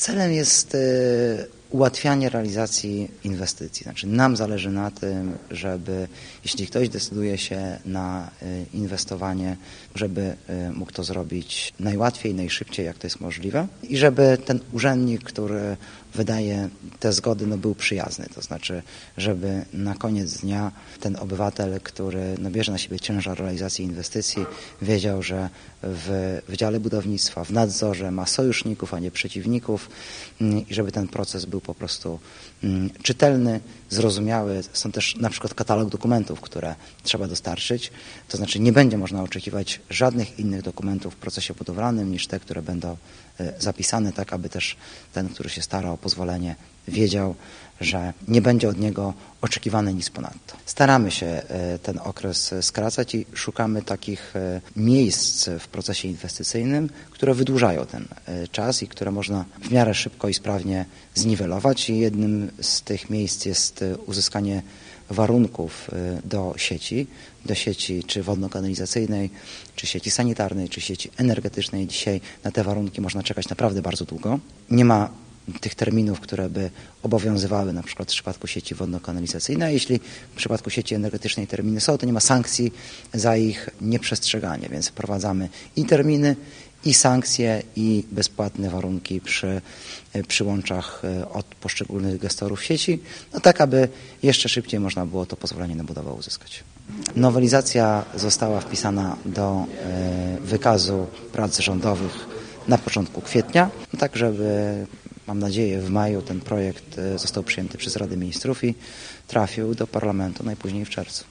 Celem jest ułatwianie realizacji inwestycji. Znaczy nam zależy na tym, żeby jeśli ktoś decyduje się na inwestowanie, żeby mógł to zrobić najłatwiej, najszybciej, jak to jest możliwe i żeby ten urzędnik, który wydaje te zgody, był przyjazny. To znaczy, żeby na koniec dnia ten obywatel, który bierze na siebie ciężar realizacji inwestycji, wiedział, że w Wydziale Budownictwa, w nadzorze ma sojuszników, a nie przeciwników i żeby ten proces był po prostu czytelny, zrozumiały. Są też na przykład katalog dokumentów, które trzeba dostarczyć. To znaczy nie będzie można oczekiwać żadnych innych dokumentów w procesie budowlanym niż te, które będą zapisane, tak aby też ten, który się stara o pozwolenie, wiedział, że nie będzie od niego oczekiwane nic ponadto. Staramy się ten okres skracać i szukamy takich miejsc w procesie inwestycyjnym, które wydłużają ten czas i które można w miarę szybko i sprawnie zniwelować. I jednym z tych miejsc jest uzyskanie warunków do sieci czy wodno-kanalizacyjnej, czy sieci sanitarnej, czy sieci energetycznej. Dzisiaj na te warunki można czekać naprawdę bardzo długo. Nie ma tych terminów, które by obowiązywały na przykład w przypadku sieci wodno-kanalizacyjnej. A jeśli w przypadku sieci energetycznej terminy są, to nie ma sankcji za ich nieprzestrzeganie, więc wprowadzamy i terminy, i sankcje, i bezpłatne warunki przy przyłączach od poszczególnych gestorów sieci, tak aby jeszcze szybciej można było to pozwolenie na budowę uzyskać. Nowelizacja została wpisana do wykazu prac rządowych na początku kwietnia, tak żeby, mam nadzieję, w maju ten projekt został przyjęty przez Radę Ministrów i trafił do parlamentu najpóźniej w czerwcu.